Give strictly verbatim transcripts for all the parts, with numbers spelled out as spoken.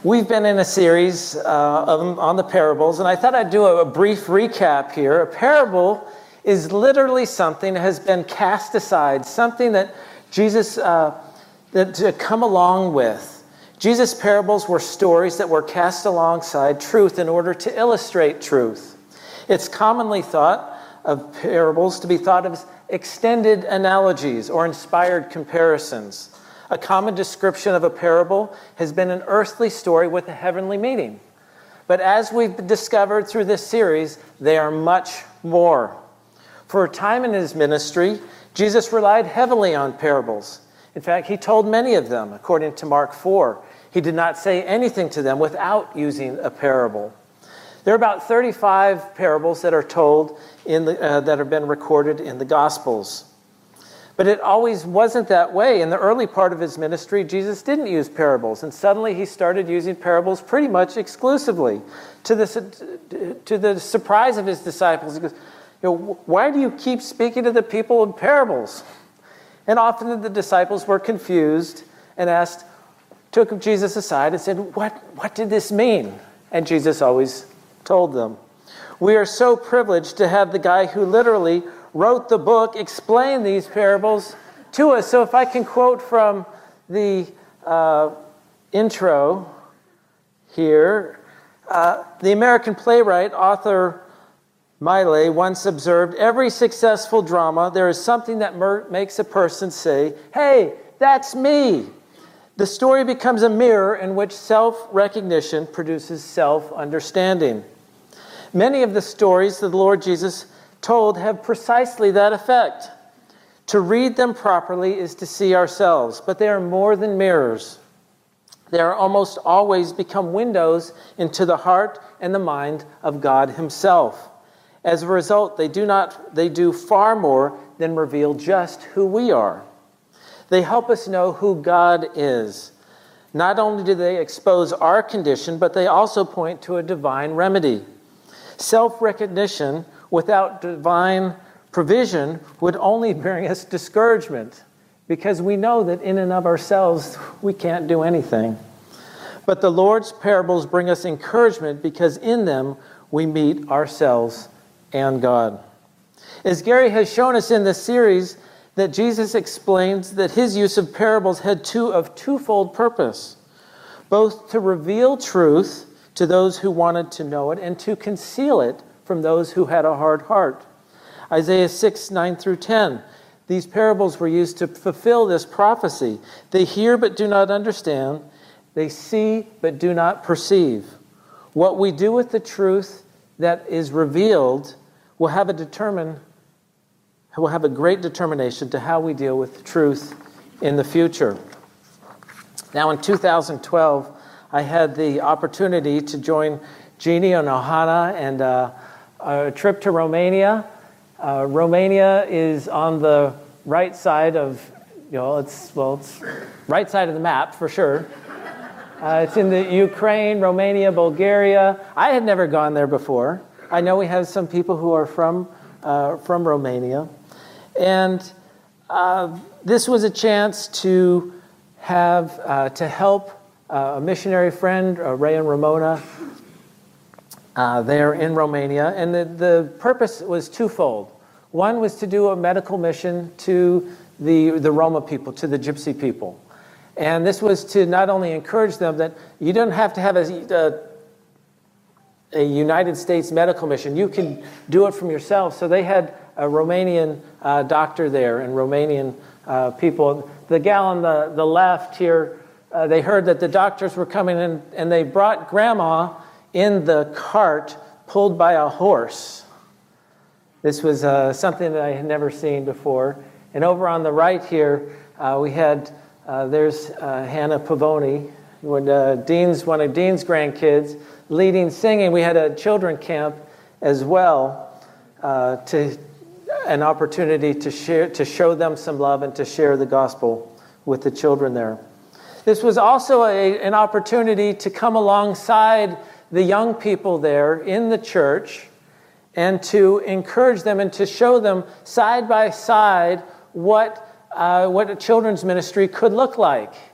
We've been in a series uh, of, on the parables, and I thought I'd do a, a brief recap here. A parable is literally something that has been cast aside, something that Jesus uh, that to come along with. Jesus' parables were stories that were cast alongside truth in order to illustrate truth. It's commonly thought of parables to be thought of as extended analogies or inspired comparisons. A common description of a parable has been an earthly story with a heavenly meaning. But as we've discovered through this series, they are much more. For a time in his ministry, Jesus relied heavily on parables. In fact, he told many of them, according to Mark four. He did not say anything to them without using a parable. There are about thirty-five parables that are told in the, uh, that have been recorded in the Gospels. But it always wasn't that way. In the early part of his ministry, Jesus didn't use parables, and suddenly he started using parables pretty much exclusively. To the, to the surprise of his disciples, he goes, you know, why do you keep speaking to the people in parables? And often the disciples were confused and asked, took Jesus aside and said, what, what did this mean? And Jesus always told them. We are so privileged to have the guy who literally wrote the book explain these parables to us. So if I can quote from the uh, intro here, uh, the American playwright, Arthur Miley, once observed, every successful drama, there is something that mer- makes a person say, hey, that's me. The story becomes a mirror in which self-recognition produces self-understanding. Many of the stories that the Lord Jesus told have precisely that effect. To read them properly is to see ourselves, but they are more than mirrors. They are almost always become windows into the heart and the mind of God himself. As a result, they do not they do far more than reveal just who we are. They help us know who God is. Not only do they expose our condition, but they also point to a divine remedy. Self-recognition without divine provision would only bring us discouragement, because we know that in and of ourselves we can't do anything. But the Lord's parables bring us encouragement, because in them we meet ourselves and God. As Gary has shown us in this series, that Jesus explains that his use of parables had two of twofold purpose, both to reveal truth to those who wanted to know it and to conceal it from those who had a hard heart. Isaiah six, nine through ten. These parables were used to fulfill this prophecy. They hear but do not understand. They see but do not perceive. What we do with the truth that is revealed will have a determine, will have a great determination to how we deal with the truth in the future. Now in two thousand twelve, I had the opportunity to join Jeannie and Ohana and uh, a trip to Romania. Uh, Romania is on the right side of, you know, it's, well, it's right side of the map for sure. Uh, it's in the Ukraine, Romania, Bulgaria. I had never gone there before. I know we have some people who are from uh, from Romania. And uh, this was a chance to have, uh, to help uh, a missionary friend, uh, Ray and Ramona, Uh, there in Romania, and the, the purpose was twofold. One was to do a medical mission to the, the Roma people, to the Gypsy people. And this was to not only encourage them that you don't have to have a, a, a United States medical mission, you can do it from yourself. So they had a Romanian uh, doctor there and Romanian uh, people. The gal on the, the left here, uh, they heard that the doctors were coming in, and they brought Grandma in the cart pulled by a horse. This was uh, something that I had never seen before. And over on the right here, uh, we had, uh, there's uh, Hannah Pavoni, when, uh, Dean's, one of Dean's grandkids, leading singing. We had a children camp as well, uh, to an opportunity to share, to show them some love and to share the gospel with the children there. This was also a, an opportunity to come alongside the young people there in the church and to encourage them and to show them side by side what uh, what a children's ministry could look like.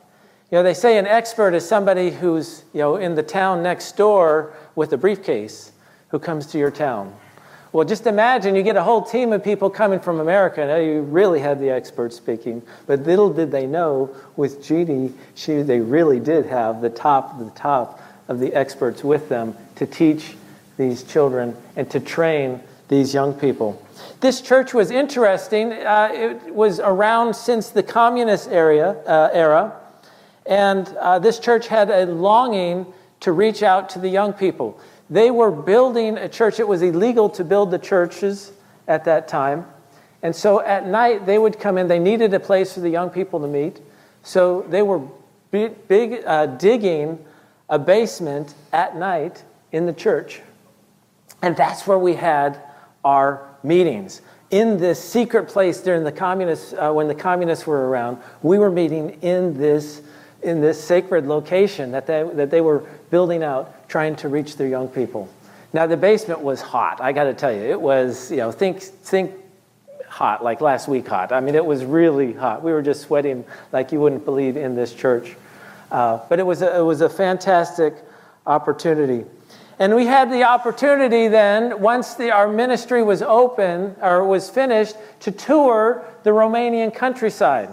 You know, they say an expert is somebody who's, you know, in the town next door with a briefcase who comes to your town. Well, just imagine you get a whole team of people coming from America. Now you really had the expert speaking. But little did they know, with Jeannie, she, they really did have the top of the top of the experts with them to teach these children and to train these young people. This church was interesting. Uh, it was around since the communist area, uh, era. And uh, this church had a longing to reach out to the young people. They were building a church. It was illegal to build the churches at that time. And so at night, they would come in. They needed a place for the young people to meet. So they were big, big uh, digging a basement at night in the church. And that's where we had our meetings. In this secret place during the communists, uh, when the communists were around, we were meeting in this in this sacred location that they that they were building out, trying to reach their young people. Now the basement was hot. I got to tell you, it was, you know, think think hot, like last week hot. I mean, it was really hot. We were just sweating like you wouldn't believe in this church. Uh, but it was a, it was a fantastic opportunity. And we had the opportunity then, once the, our ministry was open, or was finished, to tour the Romanian countryside.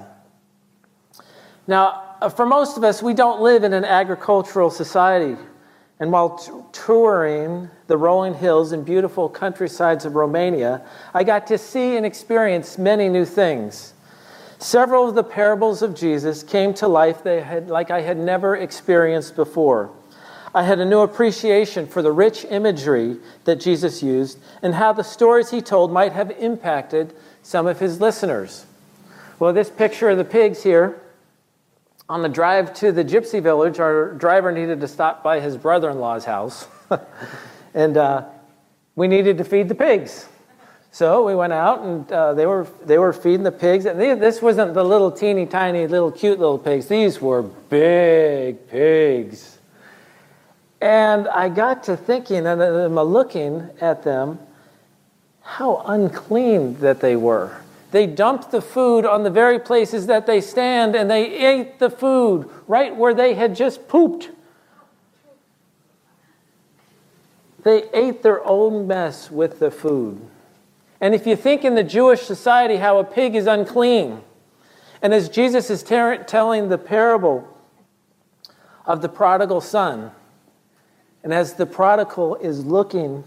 Now, for most of us, we don't live in an agricultural society. And while t- touring the rolling hills and beautiful countrysides of Romania, I got to see and experience many new things. Several of the parables of Jesus came to life they had, like I had never experienced before. I had a new appreciation for the rich imagery that Jesus used and how the stories he told might have impacted some of his listeners. Well, this picture of the pigs here, on the drive to the gypsy village, our driver needed to stop by his brother-in-law's house. and uh, we needed to feed the pigs. So we went out and uh, they were they were feeding the pigs. And they, this wasn't the little teeny tiny little cute little pigs. These were big pigs. And I got to thinking, and I'm looking at them, how unclean that they were. They dumped the food on the very places that they stand, and they ate the food right where they had just pooped. They ate their own mess with the food. And if you think in the Jewish society how a pig is unclean, and as Jesus is ter- telling the parable of the prodigal son, and as the prodigal is looking,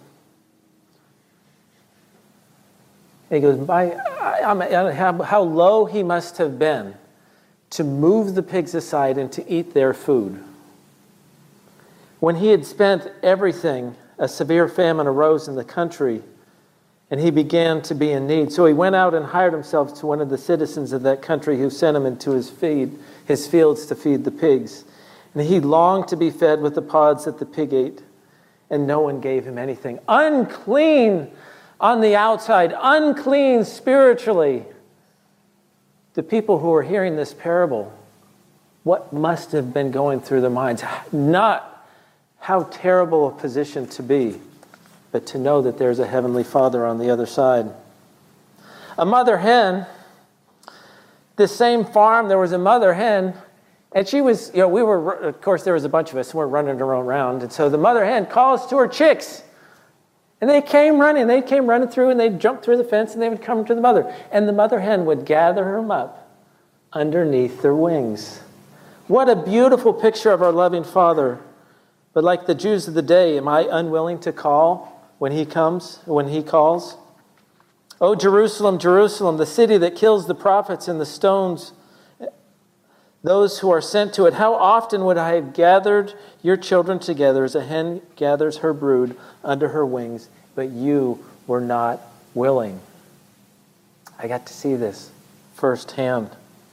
he goes, "My, I, I'm, how, how low he must have been to move the pigs aside and to eat their food." When he had spent everything, a severe famine arose in the country, and he began to be in need. So he went out and hired himself to one of the citizens of that country, who sent him into his feed, his fields to feed the pigs. And he longed to be fed with the pods that the pig ate, and no one gave him anything. Unclean on the outside, unclean spiritually. The people who were hearing this parable, what must have been going through their minds? Not how terrible a position to be, but to know that there's a heavenly Father on the other side. A mother hen, this same farm, there was a mother hen. And she was, you know, we were, of course, there was a bunch of us who were running around. And so the mother hen calls to her chicks. And they came running. They came running through, and they'd jump through the fence, and they would come to the mother. And the mother hen would gather them up underneath their wings. What a beautiful picture of our loving Father. But like the Jews of the day, am I unwilling to call when he comes, when he calls? Oh, Jerusalem, Jerusalem, the city that kills the prophets and the stones those who are sent to it. How often would I have gathered your children together as a hen gathers her brood under her wings, but you were not willing. I got to see this firsthand.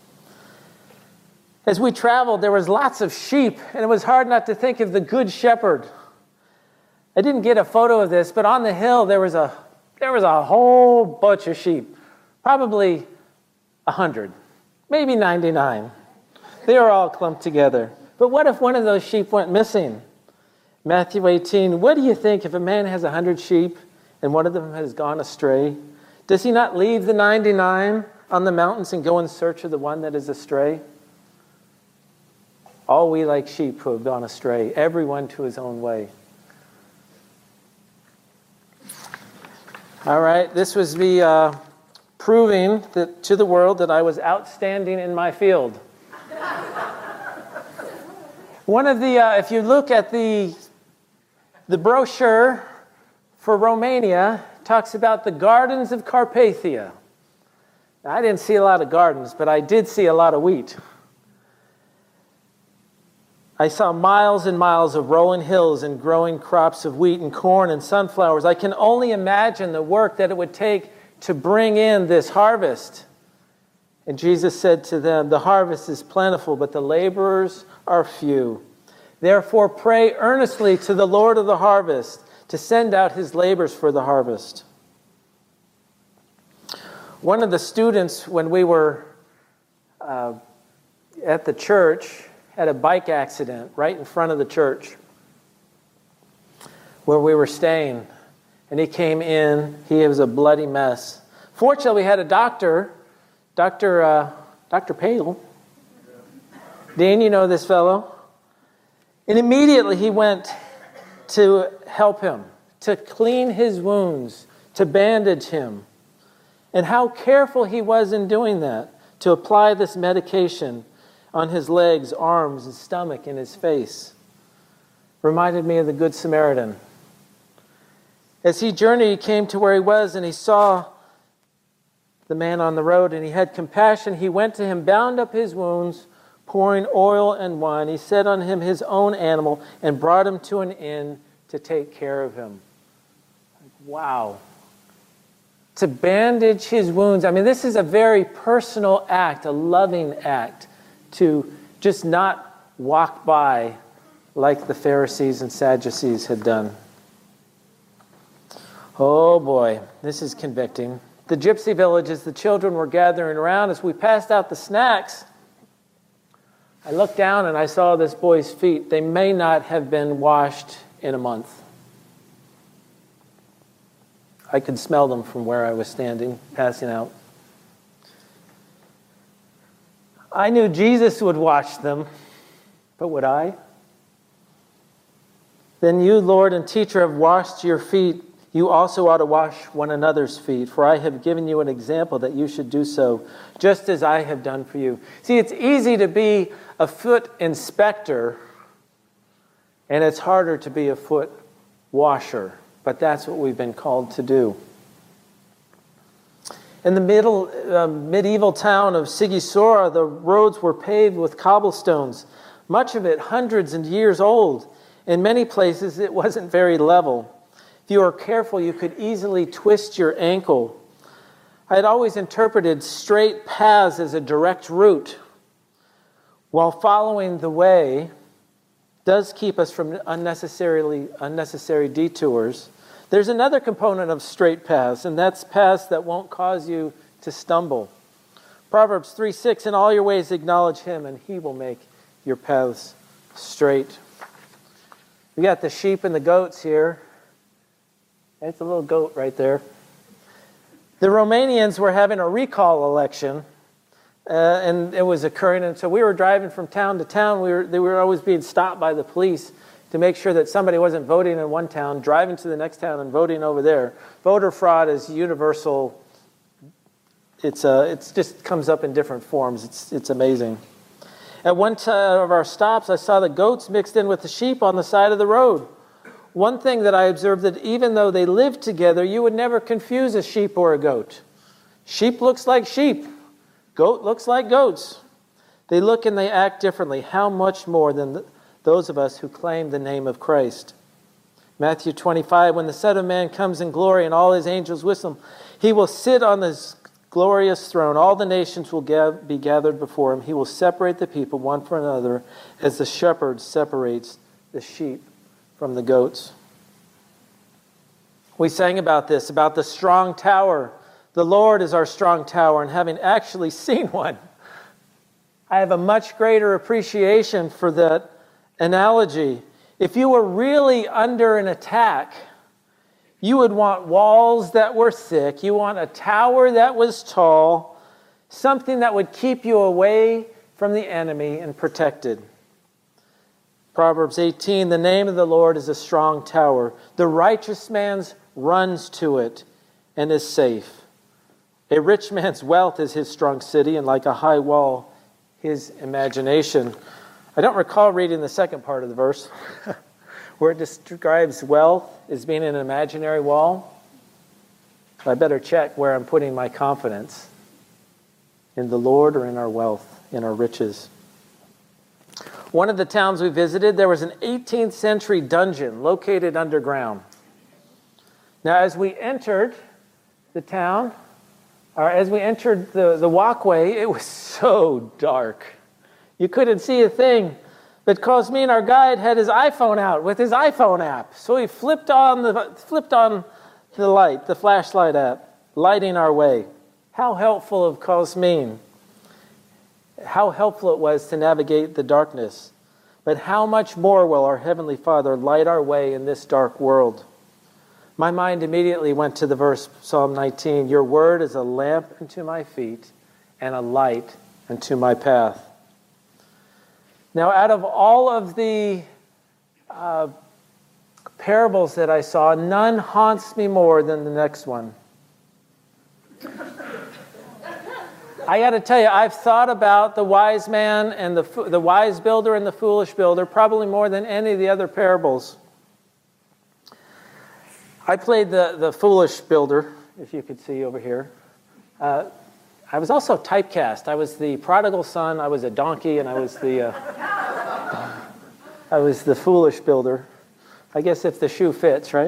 As we traveled, there was lots of sheep, and it was hard not to think of the Good Shepherd. I didn't get a photo of this, but on the hill there was a there was a whole bunch of sheep, probably a hundred, maybe ninety-nine. They were all clumped together. But what if one of those sheep went missing? Matthew eighteen, what do you think if a man has a hundred sheep and one of them has gone astray? Does he not leave the ninety-nine on the mountains and go in search of the one that is astray? All we like sheep who have gone astray, everyone to his own way. All right, this was me uh, proving that, to the world that I was outstanding in my field. One of the, uh, if you look at the, the brochure for Romania, it talks about the gardens of Carpathia. Now, I didn't see a lot of gardens, but I did see a lot of wheat. I saw miles and miles of rolling hills and growing crops of wheat and corn and sunflowers. I can only imagine the work that it would take to bring in this harvest. And Jesus said to them, the harvest is plentiful, but the laborers are few. Therefore, pray earnestly to the Lord of the harvest to send out his laborers for the harvest. One of the students, when we were uh, at the church, had a bike accident right in front of the church where we were staying. And he came in. He was a bloody mess. Fortunately, we had a doctor, Doctor Uh, Doctor Pale. Dean, you know this fellow. And immediately he went to help him, to clean his wounds, to bandage him. And how careful he was in doing that, to apply this medication on his legs, arms, and stomach, and his face. Reminded me of the Good Samaritan. As he journeyed, he came to where he was, and he saw the man on the road, and he had compassion. He went to him, bound up his wounds, pouring oil and wine. He set on him his own animal, and brought him to an inn to take care of him. Wow. To bandage his wounds. I mean, this is a very personal act, a loving act, to just not walk by like the Pharisees and Sadducees had done. Oh boy, this is convicting. The gypsy villages, the children were gathering around. As we passed out the snacks, I looked down and I saw this boy's feet. They may not have been washed in a month. I could smell them from where I was standing, passing out. I knew Jesus would wash them, but would I? Then you, Lord and teacher, have washed your feet. You also ought to wash one another's feet, for I have given you an example that you should do so, just as I have done for you. See, it's easy to be a foot inspector, and it's harder to be a foot washer, but that's what we've been called to do. In the middle, uh, medieval town of Sighisoara, the roads were paved with cobblestones, much of it hundreds of years old. In many places, it wasn't very level. If you were careful, you could easily twist your ankle. I had always interpreted straight paths as a direct route, while following the way does keep us from unnecessarily unnecessary detours. There's another component of straight paths, and that's paths that won't cause you to stumble. Proverbs three six, in all your ways acknowledge him, and he will make your paths straight. We got the sheep and the goats here. That's a little goat right there. The Romanians were having a recall election, uh, and it was occurring, and so we were driving from town to town. We were, they were always being stopped by the police to make sure that somebody wasn't voting in one town, driving to the next town and voting over there. Voter fraud is universal. It's uh, it's just comes up in different forms. It's it's amazing. At one time of our stops, I saw the goats mixed in with the sheep on the side of the road. One thing that I observed, that even though they lived together, you would never confuse a sheep or a goat. Sheep looks like sheep. Goat looks like goats. They look and they act differently. How much more than the, those of us who claim the name of Christ? Matthew twenty-five, when the Son of Man comes in glory and all his angels with him, he will sit on this glorious throne. All the nations will ga- be gathered before him. He will separate the people one from another as the shepherd separates the sheep from the goats. We sang about this, about the strong tower. The Lord is our strong tower, and having actually seen one, I have a much greater appreciation for that analogy. If you were really under an attack, you would want walls that were thick. You want a tower that was tall, something that would keep you away from the enemy and protected. Proverbs eighteen, the name of the Lord is a strong tower. The righteous man runs to it and is safe. A rich man's wealth is his strong city, and like a high wall, his imagination. I don't recall reading the second part of the verse where it describes wealth as being an imaginary wall. I better check where I'm putting my confidence, in the Lord or in our wealth, in our riches. One of the towns we visited, there was an eighteenth century dungeon located underground. Now, as we entered the town, or as we entered the, the walkway, it was so dark. You couldn't see a thing. But Cosmin, our guide, had his iPhone out with his iPhone app. So he flipped on the flipped on the light, the flashlight app, lighting our way. How helpful of Cosmin. How helpful it was to navigate the darkness. But how much more will our Heavenly Father light our way in this dark world? My mind immediately went to the verse, Psalm nineteen, your word is a lamp unto my feet and a light unto my path. Now, out of all of the uh, parables that I saw, none haunts me more than the next one. I got to tell you, I've thought about the wise man and the the wise builder and the foolish builder probably more than any of the other parables. I played the, the foolish builder, if you could see over here. Uh, I was also typecast. I was the prodigal son, I was a donkey, and I was the uh, I was the foolish builder. I guess if the shoe fits, right?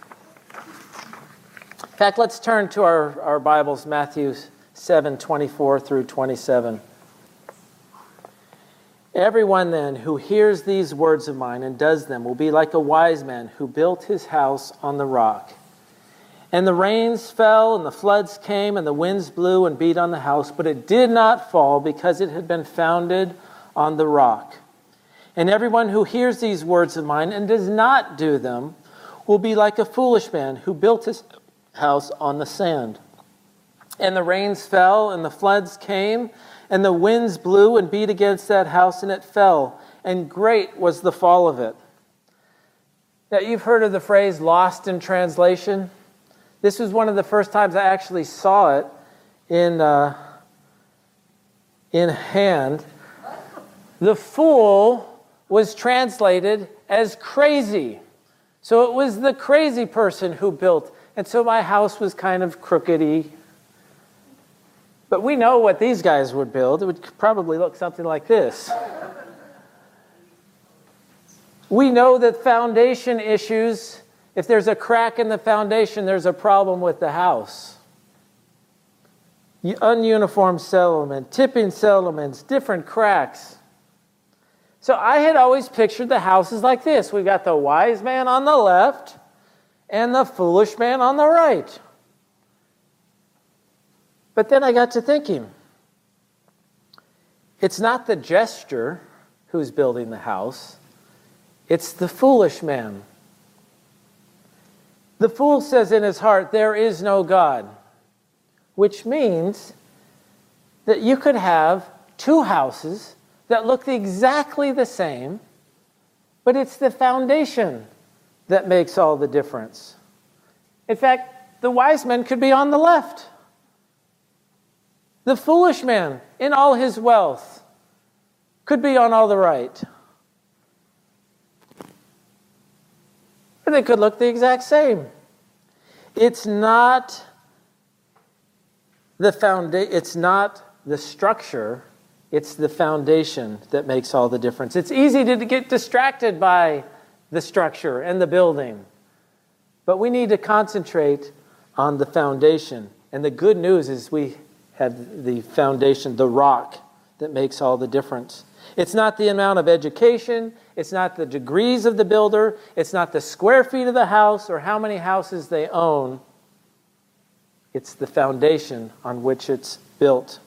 In fact, let's turn to our, our Bibles, Matthew seven, twenty-four through twenty-seven. Everyone then who hears these words of mine and does them will be like a wise man who built his house on the rock. And the rains fell, and the floods came, and the winds blew and beat on the house, but it did not fall because it had been founded on the rock. And everyone who hears these words of mine and does not do them will be like a foolish man who built his house on the sand. And the rains fell, and the floods came, and the winds blew and beat against that house, and it fell, and great was the fall of it. Now, you've heard of the phrase lost in translation. This was one of the first times I actually saw it in, uh, in hand. The fool was translated as crazy. So it was the crazy person who built. And so my house was kind of crookedy. But we know what these guys would build. It would probably look something like this. We know that foundation issues, if there's a crack in the foundation, there's a problem with the house. Ununiform settlement, tipping settlements, different cracks. So I had always pictured the houses like this. We've got the wise man on the left and the foolish man on the right. But then I got to thinking, it's not the jester who's building the house, it's the foolish man. The fool says in his heart, there is no God, which means that you could have two houses that look exactly the same, but it's the foundation that makes all the difference. In fact, the wise man could be on the left. The foolish man, in all his wealth, could be on all the right. Or they could look the exact same. It's not the founda- it's not the structure, it's the foundation that makes all the difference. It's easy to get distracted by the structure and the building. But we need to concentrate on the foundation. And the good news is we have the foundation, the rock, that makes all the difference. It's not the amount of education, it's not the degrees of the builder, it's not the square feet of the house or how many houses they own. It's the foundation on which it's built.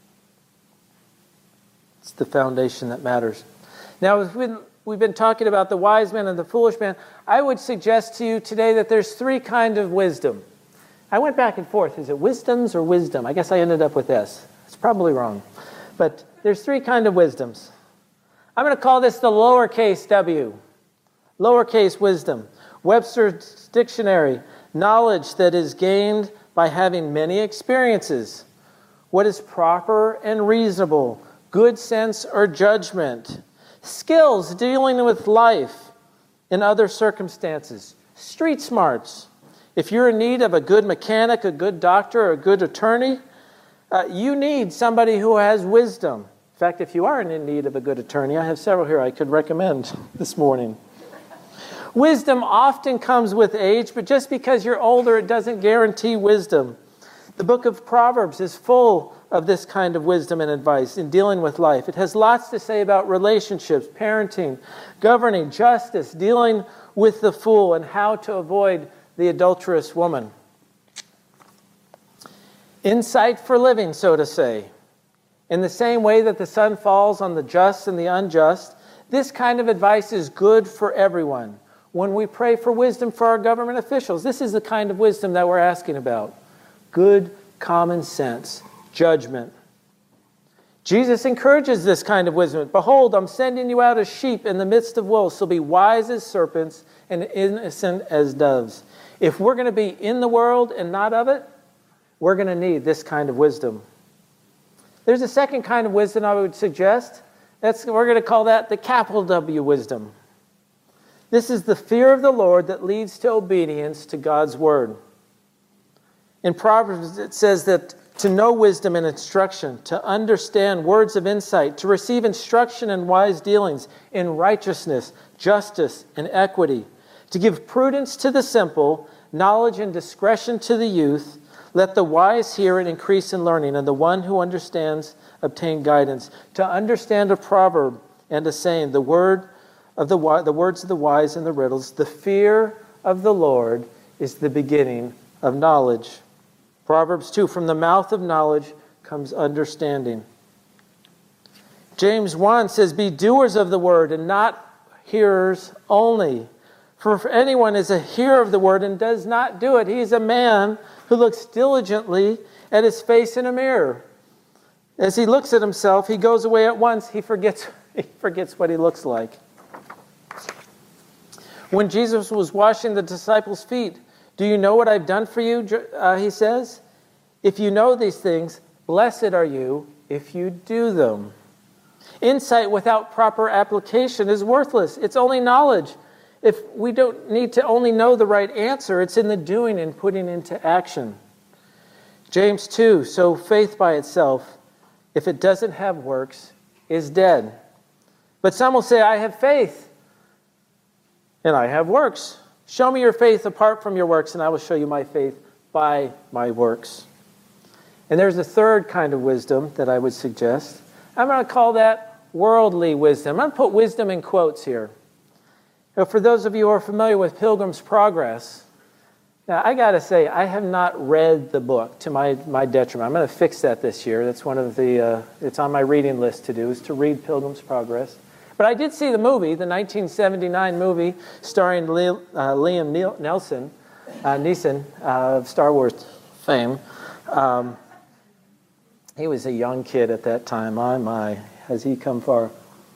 It's the foundation that matters. Now, we've been, we've been talking about the wise man and the foolish man. I would suggest to you today that there's three kinds of wisdom. I went back and forth. Is it wisdoms or wisdom? I guess I ended up with S. It's probably wrong. But there's three kinds of wisdoms. I'm going to call this the lowercase w, lowercase wisdom. Webster's Dictionary, knowledge that is gained by having many experiences. What is proper and reasonable, good sense or judgment. Skills dealing with life in other circumstances. Street smarts. If you're in need of a good mechanic, a good doctor, or a good attorney, uh, you need somebody who has wisdom. In fact, if you are in need of a good attorney, I have several here I could recommend this morning. Wisdom often comes with age, but just because you're older, it doesn't guarantee wisdom. The book of Proverbs is full of this kind of wisdom and advice in dealing with life. It has lots to say about relationships, parenting, governing, justice, dealing with the fool, and how to avoid the adulterous woman. Insight for living, so to say. In the same way that the sun falls on the just and the unjust, this kind of advice is good for everyone. When we pray for wisdom for our government officials, this is the kind of wisdom that we're asking about. Good common sense, judgment. Jesus encourages this kind of wisdom. Behold, I'm sending you out as sheep in the midst of wolves, so be wise as serpents and innocent as doves. If we're going to be in the world and not of it, we're going to need this kind of wisdom. There's a second kind of wisdom I would suggest. That's, we're going to call that the capital W wisdom. This is the fear of the Lord that leads to obedience to God's word. In Proverbs, it says that to know wisdom and instruction, to understand words of insight, to receive instruction in wise dealings, in righteousness, justice, and equity, to give prudence to the simple, knowledge and discretion to the youth. Let the wise hear and increase in learning, and the one who understands obtain guidance. To understand a proverb and a saying, the word of the the words of the wise and the riddles, the fear of the Lord is the beginning of knowledge. Proverbs two, from the mouth of knowledge comes understanding. James one says, be doers of the word and not hearers only. For if anyone is a hearer of the word and does not do it, he is a man who looks diligently at his face in a mirror. As he looks at himself, he goes away at once. He forgets, he forgets what he looks like. When Jesus was washing the disciples' feet, do you know what I've done for you? Uh, he says, if you know these things, blessed are you if you do them. Insight without proper application is worthless. It's only knowledge. If we don't need to only know the right answer, it's in the doing and putting into action. James two, so faith by itself, if it doesn't have works, is dead. But some will say, I have faith, and I have works. Show me your faith apart from your works, and I will show you my faith by my works. And there's a third kind of wisdom that I would suggest. I'm going to call that worldly wisdom. I'm going to put wisdom in quotes here. Now, for those of you who are familiar with Pilgrim's Progress, now I got to say, I have not read the book to my, my detriment. I'm going to fix that this year. That's one of the, uh, it's on my reading list to do, is to read Pilgrim's Progress. But I did see the movie, the nineteen seventy-nine movie starring Le- uh, Liam Neil- Nelson, uh, Neeson uh, of Star Wars fame. Um, he was a young kid at that time. My, my, has he come far?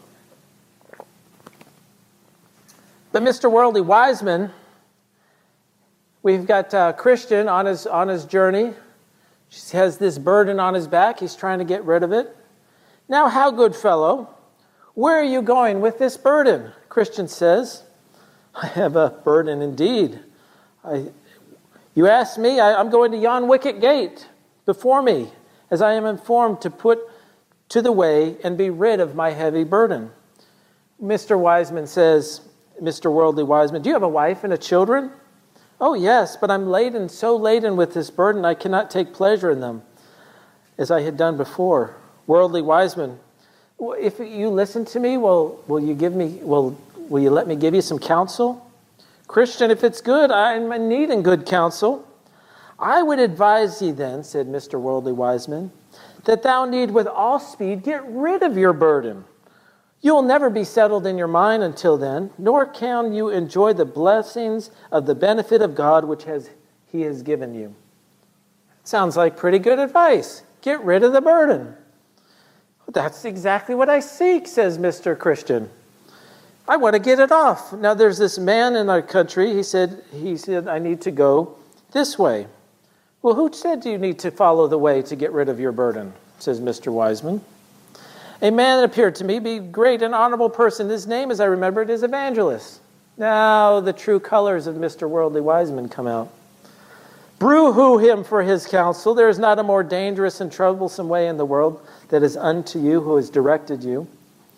But Mister Worldly Wiseman, we've got uh, Christian on his on his journey. He has this burden on his back. He's trying to get rid of it. Now, how good fellow, where are you going with this burden? Christian says, I have a burden indeed. I, you ask me, I, I'm going to yon wicket gate before me, as I am informed to put to the way and be rid of my heavy burden. Mister Wiseman says, Mister Worldly Wiseman, do you have a wife and a children? Oh, yes, but I'm laden, so laden with this burden, I cannot take pleasure in them, as I had done before. Worldly Wiseman, if you listen to me, will will you give me will will you let me give you some counsel? Christian, if it's good, I'm in need in good counsel. I would advise thee then, said Mister Worldly Wiseman, that thou need with all speed get rid of your burden. You will never be settled in your mind until then, nor can you enjoy the blessings of the benefit of God which has He has given you. Sounds like pretty good advice. Get rid of the burden. that's exactly what I seek, says Mister Christian. I want to get it off. Now, there's this man in our country, he said, he said, I need to go this way. Well, who said you need to follow the way to get rid of your burden, says Mister Wiseman. A man that appeared to me be great and honorable person. His name, as I remember it, is Evangelist. Now the true colors of Mister Worldly Wiseman come out. Boo-hoo him for his counsel. There is not a more dangerous and troublesome way in the world that is unto you who has directed you.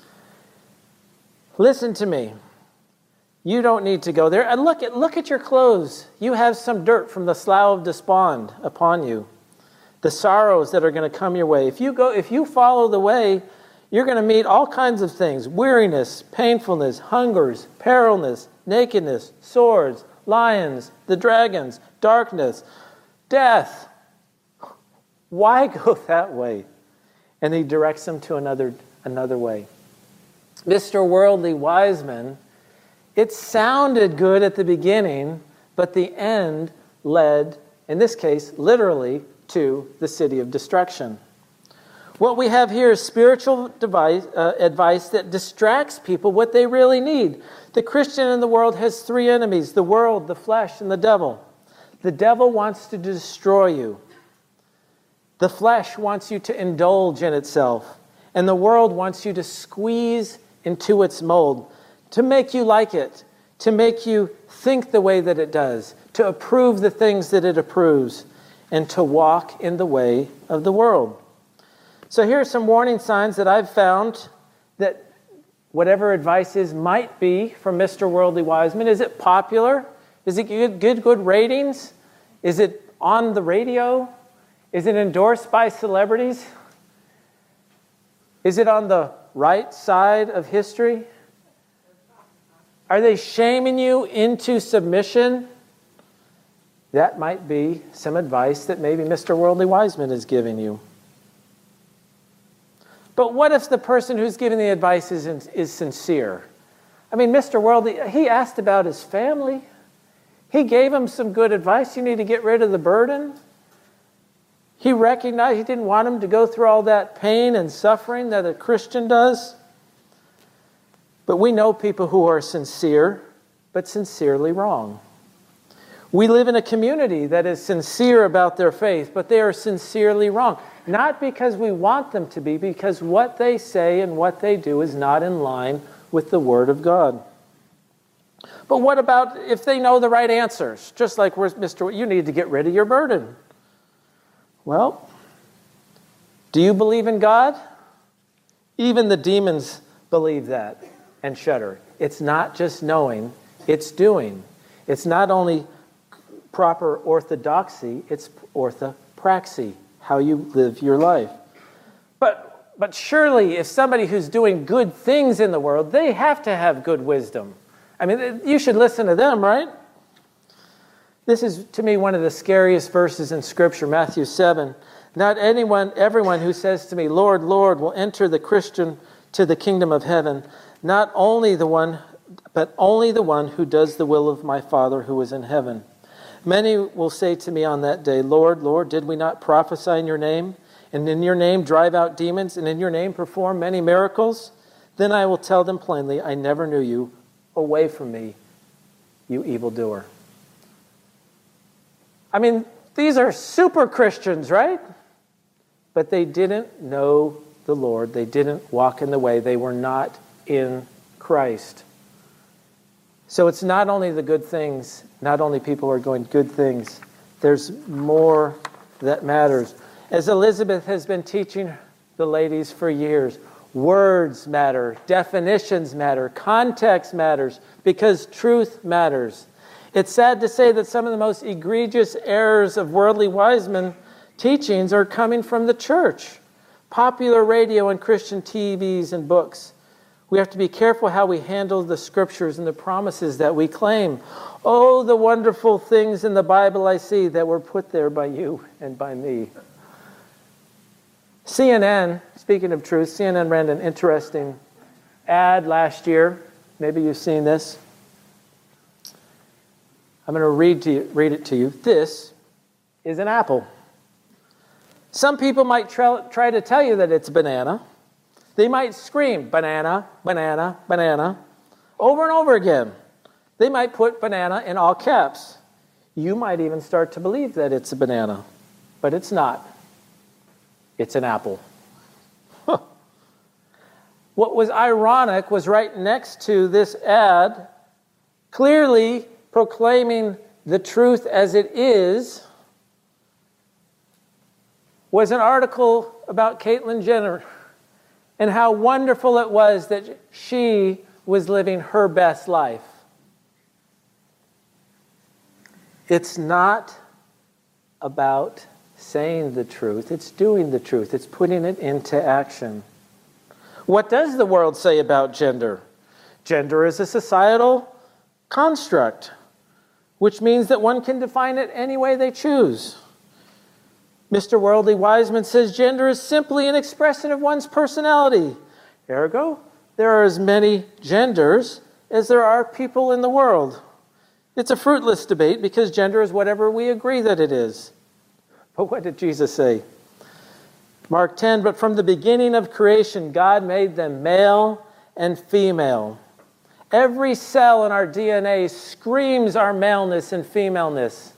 Listen to me. You don't need to go there. And look at, look at your clothes. You have some dirt from the slough of despond upon you. The sorrows that are going to come your way. If you go, if you follow the way, you're going to meet all kinds of things. Weariness, painfulness, hungers, perilness, nakedness, swords, lions, the dragons, darkness, death. Why go that way? And he directs them to another, another way. Mister Worldly Wiseman, it sounded good at the beginning, but the end led, in this case, literally, to the city of destruction. What we have here is spiritual device, uh, advice that distracts people what they really need. The Christian in the world has three enemies: the world, the flesh, and the devil. The devil wants to destroy you. The flesh wants you to indulge in itself. And the world wants you to squeeze into its mold, to make you like it, to make you think the way that it does, to approve the things that it approves, and to walk in the way of the world. So here are some warning signs that I've found that whatever advice is might be from Mister Worldly Wiseman. Is it popular? Is it good, good, good ratings? Is it on the radio? Is it endorsed by celebrities? Is it on the right side of history? Are they shaming you into submission? That might be some advice that maybe Mister Worldly Wiseman is giving you. But what if the person who's giving the advice is, is sincere? I mean, Mister Worldly, he asked about his family. He gave him some good advice. You need to get rid of the burden. He recognized he didn't want him to go through all that pain and suffering that a Christian does. But we know people who are sincere, but sincerely wrong. We live in a community that is sincere about their faith, but they are sincerely wrong. Not because we want them to be, because what they say and what they do is not in line with the Word of God. But what about if they know the right answers? Just like Mister You need to get rid of your burden. Well, do you believe in God? Even the demons believe that and shudder. It's not just knowing, it's doing. It's not only proper orthodoxy, it's orthopraxy, how you live your life. But, but surely if somebody who's doing good things in the world, they have to have good wisdom. I mean, you should listen to them, right? This is, to me, one of the scariest verses in Scripture, Matthew seven. Not anyone, everyone who says to me, Lord, Lord, will enter the Christian to the kingdom of heaven. Not only the one, but only the one who does the will of my Father who is in heaven. Many will say to me on that day, Lord, Lord, did we not prophesy in your name? And in your name drive out demons? And in your name perform many miracles? Then I will tell them plainly, I never knew you. Away from me, you evildoer. I mean, these are super Christians, right? But they didn't know the Lord. They didn't walk in the way. They were not in Christ. So it's not only the good things, not only people are going good things, there's more that matters. As Elizabeth has been teaching the ladies for years, words matter, definitions matter, context matters, because truth matters. It's sad to say that some of the most egregious errors of Worldly Wiseman teachings are coming from the church, popular radio and Christian T Vs and books. We have to be careful how we handle the scriptures and the promises that we claim. Oh, the wonderful things in the Bible I see that were put there by you and by me. C N N, speaking of truth, C N N ran an interesting ad last year. Maybe you've seen this. I'm going to read to you, read it to you. This is an apple. Some people might try, try to tell you that it's a banana. They might scream, banana, banana, banana, over and over again. They might put banana in all caps. You might even start to believe that it's a banana, but it's not. It's an apple. Huh. What was ironic was right next to this ad, clearly proclaiming the truth as it is, was an article about Caitlyn Jenner and how wonderful it was that she was living her best life. It's not about saying the truth. It's doing the truth. It's putting it into action. What does the world say about gender? Gender is a societal construct, which means that one can define it any way they choose. Mister Worldly Wiseman says gender is simply an expression of one's personality. Ergo, there are as many genders as there are people in the world. It's a fruitless debate because gender is whatever we agree that it is. But what did Jesus say? Mark ten, but from the beginning of creation, God made them male and female. Every cell in our D N A screams our maleness and femaleness.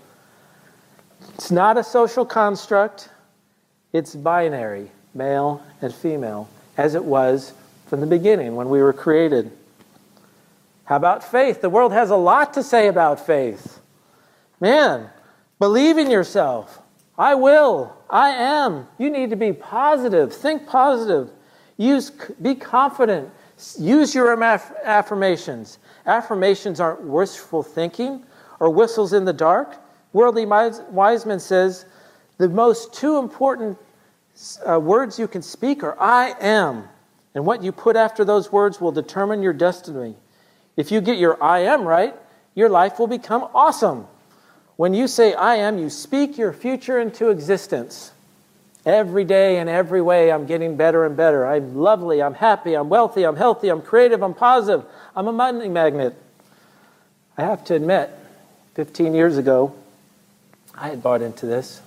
It's not a social construct. It's binary, male and female, as it was from the beginning when we were created. How about faith? The world has a lot to say about faith. Man, believe in yourself. I will. I am. You need to be positive. Think positive. Use, be confident. Use your affirmations. Affirmations aren't wishful thinking or whistles in the dark. Worldly Wiseman says the most two important uh, words you can speak are I am. And what you put after those words will determine your destiny. If you get your I am right, your life will become awesome. When you say I am, you speak your future into existence. Every day in every way, I'm getting better and better. I'm lovely, I'm happy, I'm wealthy, I'm healthy, I'm creative, I'm positive. I'm a money magnet. I have to admit, fifteen years ago, I had bought into this.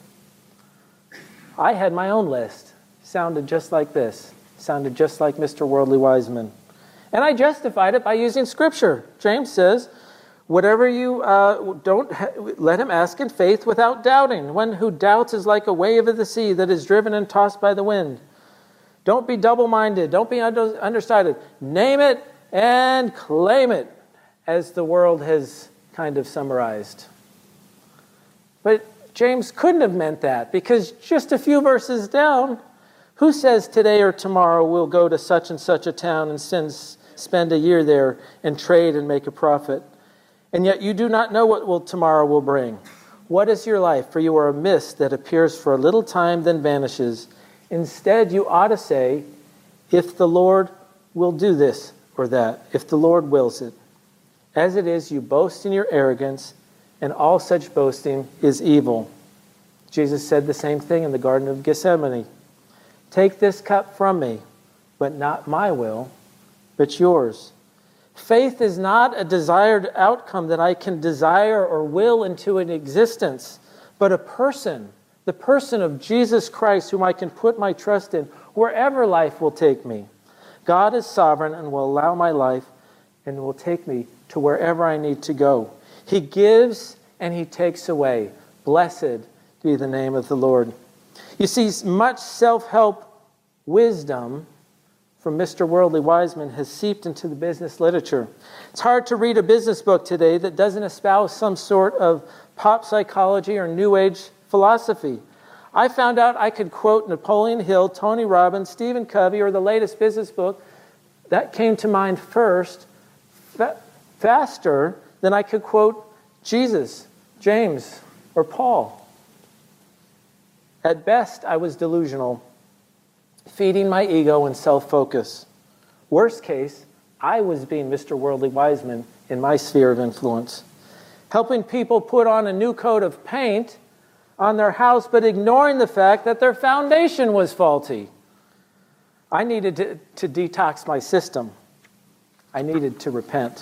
I had my own list. Sounded just like this. Sounded just like Mister Worldly Wiseman. And I justified it by using Scripture. James says, whatever you uh, don't ha- let him ask in faith without doubting. One who doubts is like a wave of the sea that is driven and tossed by the wind. Don't be double-minded. Don't be under- understated. Name it and claim it, as the world has kind of summarized. But James couldn't have meant that, because just a few verses down, who says today or tomorrow we'll go to such and such a town and send, spend a year there and trade and make a profit? And yet you do not know what will tomorrow will bring. What is your life? For you are a mist that appears for a little time, then vanishes. Instead, you ought to say, if the Lord will do this or that, if the Lord wills it. As it is, you boast in your arrogance, and all such boasting is evil. Jesus said the same thing in the Garden of Gethsemane. Take this cup from me, but not my will, but yours. Faith is not a desired outcome that I can desire or will into an existence, but a person, the person of Jesus Christ, whom I can put my trust in wherever life will take me. God is sovereign and will allow my life and will take me to wherever I need to go. He gives and he takes away. Blessed be the name of the Lord. You see, much self-help wisdom from Mister Worldly Wiseman has seeped into the business literature. It's hard to read a business book today that doesn't espouse some sort of pop psychology or New Age philosophy. I found out I could quote Napoleon Hill, Tony Robbins, Stephen Covey, or the latest business book. That came to mind first, fa- faster than I could quote Jesus, James, or Paul. At best, I was delusional, feeding my ego and self-focus. Worst case, I was being Mister Worldly Wiseman in my sphere of influence, helping people put on a new coat of paint on their house, but ignoring the fact that their foundation was faulty. I needed to, to detox my system. I needed to repent.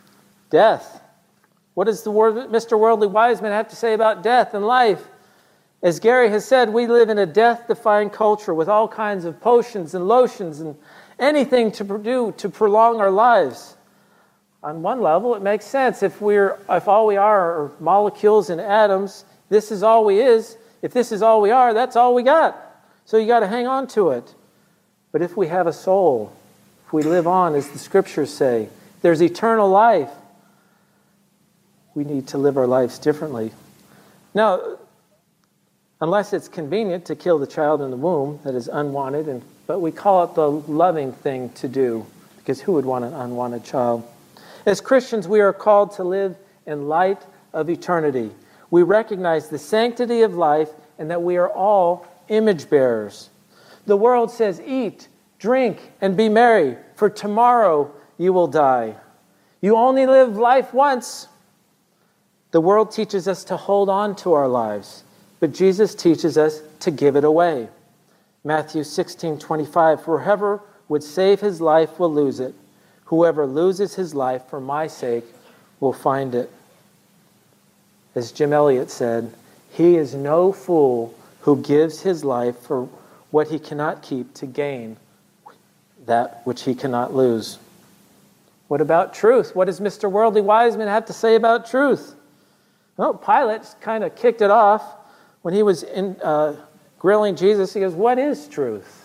Death. What does the word, Mister Worldly Wiseman have to say about death and life? As Gary has said, we live in a death-defying culture with all kinds of potions and lotions and anything to do to prolong our lives. On one level, it makes sense. If we're, if all we are are molecules and atoms, this is all we is. If this is all we are, that's all we got. So you got to hang on to it. But if we have a soul, if we live on, as the scriptures say, there's eternal life. We need to live our lives differently. Now, unless it's convenient to kill the child in the womb that is unwanted, and but we call it the loving thing to do, because who would want an unwanted child? As Christians, we are called to live in light of eternity. We recognize the sanctity of life and that we are all image bearers. The world says, eat, drink, and be merry, for tomorrow you will die. You only live life once. The world teaches us to hold on to our lives, but Jesus teaches us to give it away. Matthew sixteen twenty-five, for whoever would save his life will lose it. Whoever loses his life for my sake will find it. As Jim Elliot said, he is no fool who gives his life for what he cannot keep to gain that which he cannot lose. What about truth? What does Mister Worldly Wiseman have to say about truth? Well, Pilate kind of kicked it off when he was in, uh, grilling Jesus. He goes, what is truth?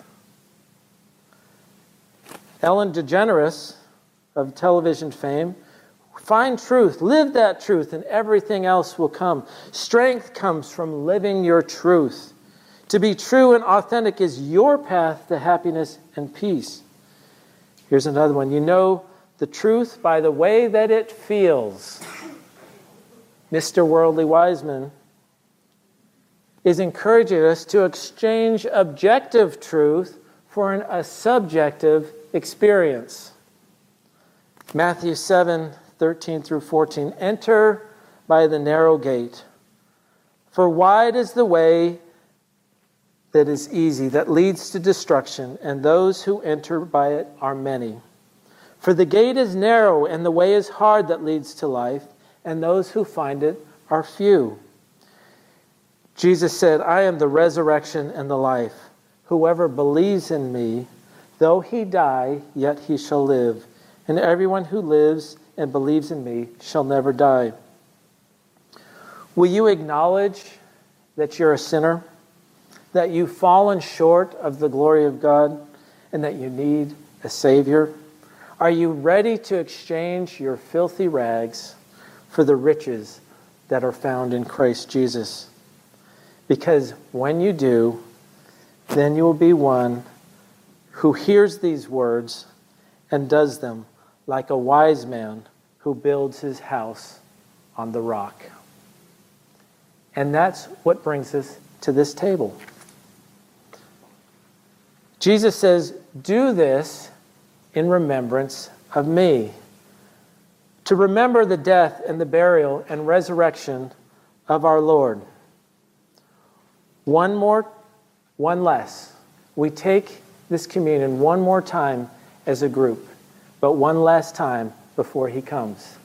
Ellen DeGeneres of television fame, find truth, live that truth, and everything else will come. Strength comes from living your truth. To be true and authentic is your path to happiness and peace. Here's another one. You know the truth by the way that it feels. Mister Worldly Wiseman is encouraging us to exchange objective truth for an, a subjective experience. Matthew seven, thirteen through fourteen. Enter by the narrow gate. For wide is the way that is easy, that leads to destruction, and those who enter by it are many. For the gate is narrow, and the way is hard that leads to life, and those who find it are few. Jesus said, I am the resurrection and the life. Whoever believes in me, though he die, yet he shall live. And everyone who lives and believes in me shall never die. Will you acknowledge that you're a sinner, that you've fallen short of the glory of God, and that you need a Savior? Are you ready to exchange your filthy rags for the riches that are found in Christ Jesus? Because when you do, then you will be one who hears these words and does them, like a wise man who builds his house on the rock. And that's what brings us to this table. Jesus says, do this in remembrance of me. To remember the death and the burial and resurrection of our Lord. One more, one less. We take this communion one more time as a group, but one last time before he comes.